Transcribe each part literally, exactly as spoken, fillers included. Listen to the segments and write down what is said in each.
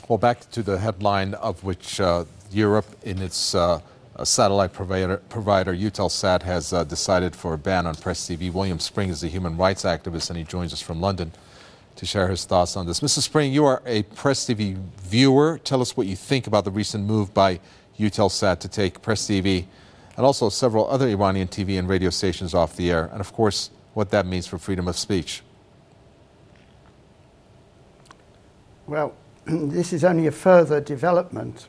Well, back to the headline of which uh, Europe, in its uh, satellite provider, provider Eutelsat, has uh, decided for a ban on Press T V. William Spring is a human rights activist, and he joins us from London to share his thoughts on this. Mister Spring, you are a Press T V viewer. Tell us what you think about the recent move by Eutelsat to take Press T V and also several other Iranian T V and radio stations off the air, and of course, what that means for freedom of speech. Well, this is only a further development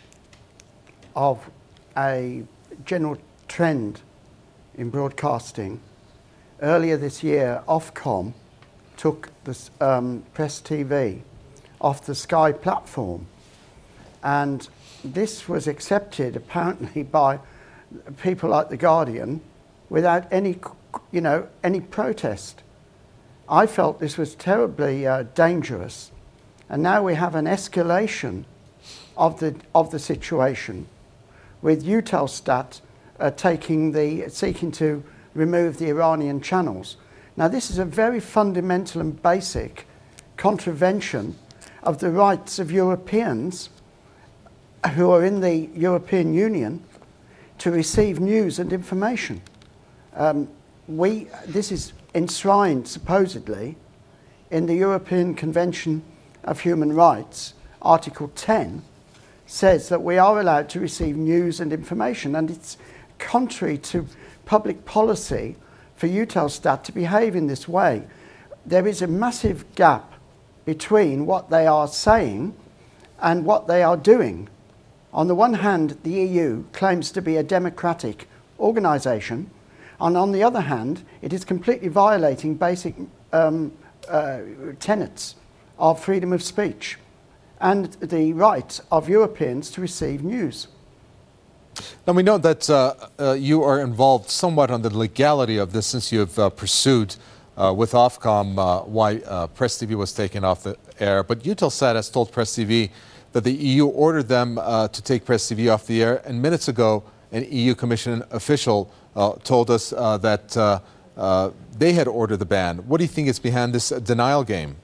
of a general trend in broadcasting. Earlier this year, Ofcom took the um, Press T V off the Sky platform, and this was accepted apparently by people like The Guardian without any, you know, any protest. I felt this was terribly uh, dangerous, and now we have an escalation of the of the situation, with Eutelsat uh, taking the seeking to remove the Iranian channels. Now, this is a very fundamental and basic contravention of the rights of Europeans who are in the European Union to receive news and information. Um, we, this is enshrined, supposedly, in the European Convention of Human Rights. Article ten says that we are allowed to receive news and information, and it's contrary to public policy for Eutelsat to behave in this way. There is a massive gap between what they are saying and what they are doing. On the one hand, the E U claims to be a democratic organisation, and on the other hand, it is completely violating basic um, uh, tenets of freedom of speech and the right of Europeans to receive news. Now, we know that uh, uh, you are involved somewhat on the legality of this, since you have uh, pursued uh, with Ofcom uh, why uh, Press T V was taken off the air. But Eutelsat has told Press T V that the E U ordered them uh, to take Press T V off the air. And minutes ago, an E U Commission official uh, told us uh, that uh, uh, they had ordered the ban. What do you think is behind this denial game?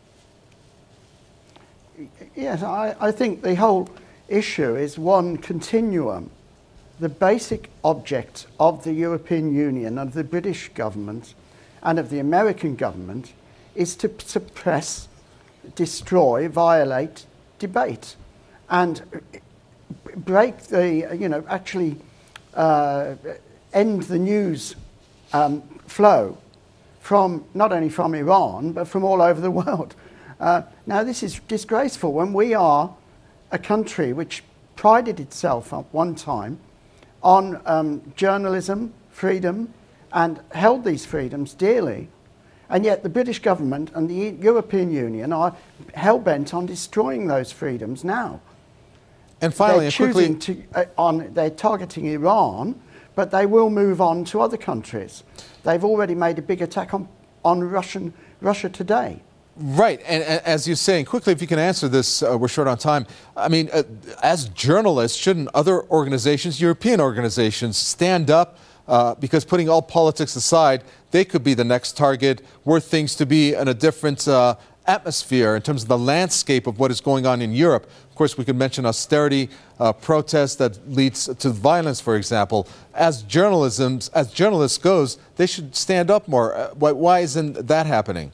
Yes, I, I think the whole issue is one continuum. The basic object of the European Union, of the British government and of the American government is to suppress, destroy, violate debate and break the, you know, actually uh, end the news um, flow from, not only from Iran, but from all over the world. Uh, now, this is disgraceful when we are a country which prided itself at one time on um, journalism, freedom, and held these freedoms dearly. And yet the British government and the European Union are hell-bent on destroying those freedoms now. And finally, they're choosing to, uh, on, they're targeting Iran, but they will move on to other countries. They've already made a big attack on, on Russian, Russia today. Right, and, and as you're saying, quickly, if you can answer this, uh, we're short on time. I mean, uh, as journalists, shouldn't other organizations, European organizations, stand up? Uh, because putting all politics aside, they could be the next target, were things to be in a different uh, atmosphere in terms of the landscape of what is going on in Europe. Of course, we could mention austerity, uh, protests that leads to violence, for example. As journalism, as journalists goes, they should stand up more. Uh, why, why isn't that happening?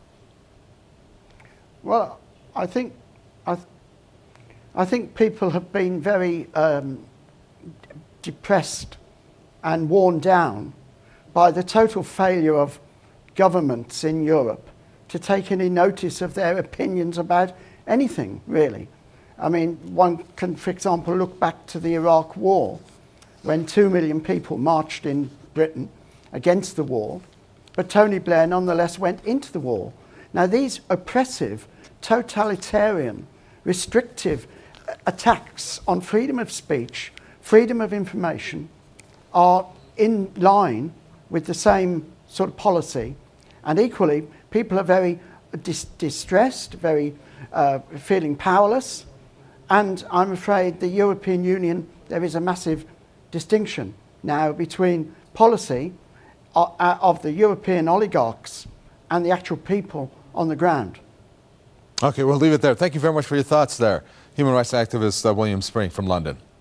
Well, I think, I, th I think people have been very um, depressed and worn down by the total failure of governments in Europe to take any notice of their opinions about anything, really. I mean, one can, for example, look back to the Iraq War, when two million people marched in Britain against the war, but Tony Blair nonetheless went into the war. Now, these oppressive, totalitarian, restrictive attacks on freedom of speech, freedom of information, are in line with the same sort of policy. And equally, people are very dis distressed, very uh, feeling powerless. And I'm afraid the European Union, there is a massive distinction now between policy uh, of the European oligarchs and the actual people on the ground. Okay, we'll leave it there. Thank you very much for your thoughts there. Human rights activist uh, William Spring from London.